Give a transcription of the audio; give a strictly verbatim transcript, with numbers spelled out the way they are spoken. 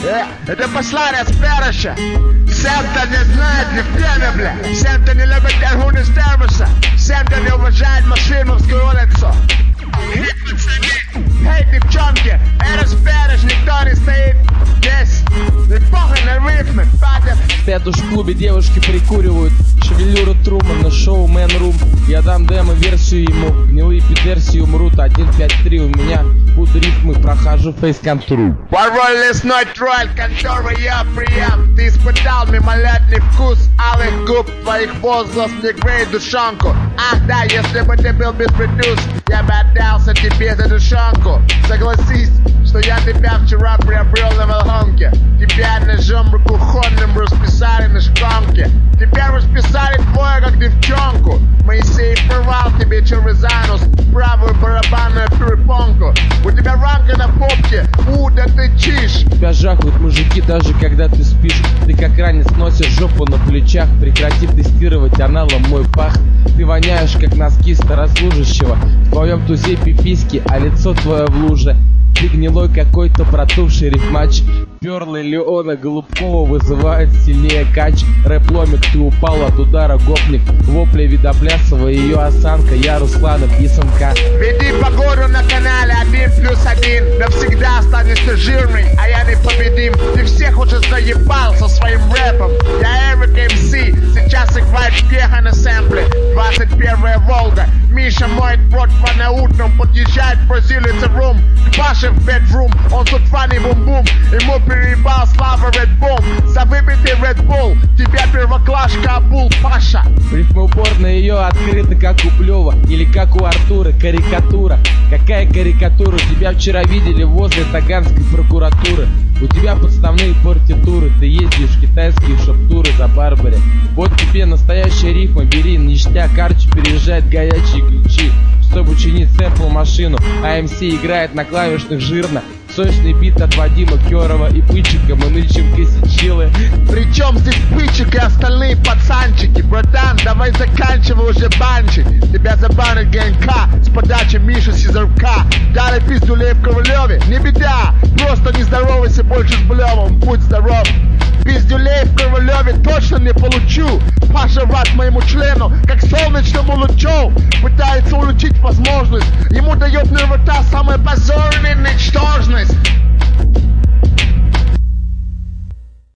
Э, это послание с Перыша. Всем, кто не знает, не в теме, бля. Всем, кто не любит горгуны с термоса. Всем, кто не уважает Машиновскую улицу. Эй, девчонки, это с Перыш, никто не стоит здесь. Не похуй на рифмы, падает. Стоят уж в клубе, девушки прикуривают шевелюру Трумана, шоу Мэн Рум. Я дам демо-версию ему, гнилые пидерсии умрут. Один пять три у меня будут рифмы, прохожу фейс-контроль. Порвой лесной тролль, контора я прием. Ты испытал мимолетный вкус алых губ твоих возглас, мне греет душонку. Ах да, если бы ты был без предус, я бы отдался тебе за душонку. Согласись, что я тебя вчера приобрел на Волгонке. Тебя ножом кухонным расписали на шконке. Тебя расписали твою, как девчонку. Моисей порвал тебе через анус правую барабанную перепонку. У тебя рамка на попке, у, да ты чишь. Тебя жахают мужики, даже когда ты спишь. Ты как ранец носишь жопу на плечах. Прекрати тестировать аналом мой пах. Ты воняешь, как носки старослужащего. В твоем тузе пиписьки, а лицо твое в луже. Ты гнилой какой-то протухший рифмач. Перлы Леона Голубкова вызывает сильнее кач. Рэп ломик, ты упал от удара, гопник. Вопли Видоплясова, ее осанка. Я Руслана Писанка. Веди погоду на канале один плюс один. Навсегда останешься жирный, а я непобедим. Ты всех уже заебал со своим рэпом. Я Эрик эм си, сейчас играет пеха на сэмпле. двадцать первая Волга. Миша моет рот по наутному. Подъезжает бразилец рум. Паша в бедрум, он тут фанни бум-бум. Ему переебал слава Red Bull. За выбитый Red Bull, тебя первоклашка обул, Паша. Рифма упорная, ее открыта, как у Плева. Или как у Артура, карикатура. Какая карикатура? Тебя вчера видели возле Таганской прокуратуры. У тебя подставные партитуры. Ты ездишь в китайские шоп-туры за Барбаре. Вот тебе настоящая рифма, бери ништяк. Арчи переезжает горячие ключи, чтобы учинить сэмпл машину. а эм си играет на клавишных жирно. Сочный бит от Вадима Керова и Пычика. Мы нычем косячилы. Причем здесь Пычик и остальные пацанчики? Братан, давай заканчивай уже банчик. Тебя забанят ГНК с подачи Миши Сизарка. Дали пиздюлей в Ковалеве, не беда. Просто не здоровайся больше с Блевым, будь здоров. Пиздюлей в Ковалеве точно не получу. Паша рад моему члену, как солнечному лучу. Пытается улучшить возможность. Ему дает на рта самая позорная ничтожность.